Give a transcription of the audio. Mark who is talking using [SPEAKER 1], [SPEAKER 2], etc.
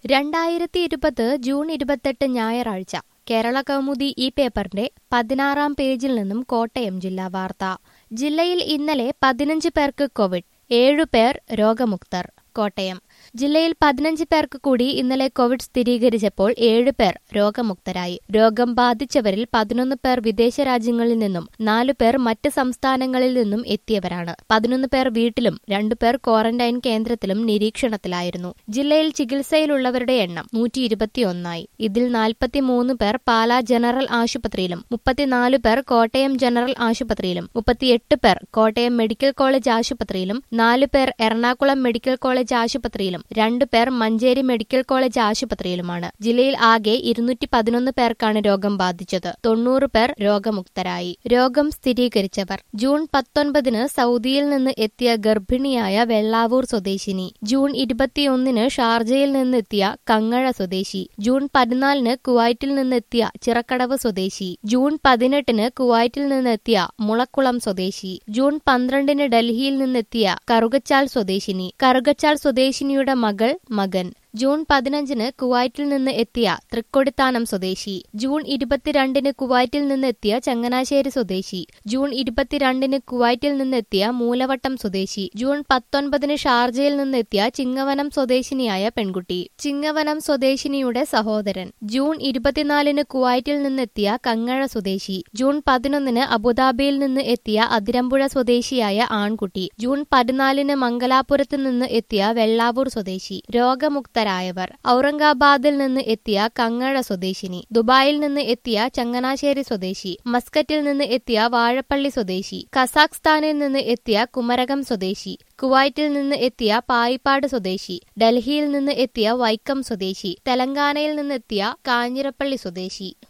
[SPEAKER 1] 2020 June 28 ഞായറാഴ്ച കേരള കൗമുദി ഈ പേപ്പറിന്റെ 16-ാം പേജിൽ നിന്നും കോട്ടയം ജില്ലാ വാർത്ത. ജില്ലയിൽ ഇന്നലെ 15 പേർക്ക് കോവിഡ്, 7 പേർ രോഗമുക്തർ. കോട്ടയം ജില്ലയിൽ 15 പേർക്ക് കൂടി ഇന്നലെ കോവിഡ് സ്ഥിരീകരിച്ചപ്പോൾ 7 പേർ രോഗമുക്തരായി. രോഗം ബാധിച്ചവരിൽ 11 പേർ വിദേശ രാജ്യങ്ങളിൽ നിന്നും 4 പേർ മറ്റ് സംസ്ഥാനങ്ങളിൽ നിന്നും എത്തിയവരാണ്. 11 പേർ വീട്ടിലും 2 പേർ ക്വാറന്റൈൻ കേന്ദ്രത്തിലും നിരീക്ഷണത്തിലായിരുന്നു. ജില്ലയിൽ ചികിത്സയിലുള്ളവരുടെ എണ്ണം 121 ഇതിൽ 43 പേർ പാലാ ജനറൽ ആശുപത്രിയിലും 34 പേർ കോട്ടയം ജനറൽ ആശുപത്രിയിലും 38 പേർ കോട്ടയം മെഡിക്കൽ കോളേജ് ആശുപത്രിയിലും 4 പേർ എറണാകുളം മെഡിക്കൽ കോളേജ് ആശുപത്രിയിലും 2 പേർ മഞ്ചേരി മെഡിക്കൽ കോളേജ് ആശുപത്രിയിലുമാണ്. ജില്ലയിൽ ആകെ 211 പേർക്കാണ് രോഗം ബാധിച്ചത്. 90 പേർ രോഗമുക്തരായി. രോഗം സ്ഥിരീകരിച്ചവർ: ജൂൺ 19 സൗദിയിൽ നിന്ന് എത്തിയ ഗർഭിണിയായ വെള്ളാവൂർ സ്വദേശിനി, ജൂൺ 21 ഷാർജയിൽ നിന്നെത്തിയ കങ്ങഴ സ്വദേശി, ജൂൺ 14 കുവൈറ്റിൽ നിന്നെത്തിയ ചിറക്കടവ് സ്വദേശി, ജൂൺ 18 കുവൈറ്റിൽ നിന്നെത്തിയ മുളക്കുളം സ്വദേശി, ജൂൺ 12 ഡൽഹിയിൽ നിന്നെത്തിയ കറുകച്ചാൽ സ്വദേശിനി, കറുകച്ചാൽ സ്വദേശിനിയുടെ മകൻ, ജൂൺ 15 കുവൈറ്റിൽ നിന്ന് എത്തിയ തൃക്കൊടിത്താനം സ്വദേശി, ജൂൺ 22 കുവൈറ്റിൽ നിന്ന് എത്തിയ ചങ്ങനാശ്ശേരി സ്വദേശി, ജൂൺ 22 കുവൈറ്റിൽ നിന്നെത്തിയ മൂലവട്ടം സ്വദേശി, ജൂൺ 19 ഷാർജയിൽ നിന്നെത്തിയ ചിങ്ങവനം സ്വദേശിനിയായ പെൺകുട്ടി, ചിങ്ങവനം സ്വദേശിനിയുടെ സഹോദരൻ, ജൂൺ 24 കുവൈറ്റിൽ നിന്നെത്തിയ കങ്ങഴ സ്വദേശി, ജൂൺ 11 അബുദാബിയിൽ നിന്ന് എത്തിയ അതിരമ്പുഴ സ്വദേശിയായ ആൺകുട്ടി, ജൂൺ 14 മംഗലാപുരത്ത് നിന്ന് എത്തിയ വെള്ളാവൂർ സ്വദേശി. രോഗമുക്ത ഔറംഗാബാദിൽ നിന്ന് എത്തിയ കങ്ങഴ സ്വദേശിനി, ദുബായിൽ നിന്ന് എത്തിയ ചങ്ങനാശ്ശേരി സ്വദേശി, മസ്കറ്റിൽ നിന്ന് എത്തിയ വാഴപ്പള്ളി സ്വദേശി, കസാഖ്സ്ഥാനിൽ നിന്ന് എത്തിയ കുമരകം സ്വദേശി, കുവൈറ്റിൽ നിന്ന് എത്തിയ പായിപ്പാട് സ്വദേശി, ഡൽഹിയിൽ നിന്ന് എത്തിയ വൈക്കം സ്വദേശി, തെലങ്കാനയിൽ നിന്നെത്തിയ കാഞ്ഞിരപ്പള്ളി സ്വദേശി.